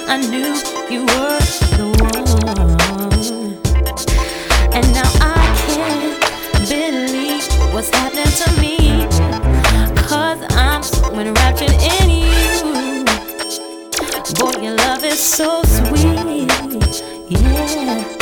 I knew you were the one. And now I can't believe what's happening to me, 'cause I'm so enraptured in you. Boy, your love is so sweet, yeah.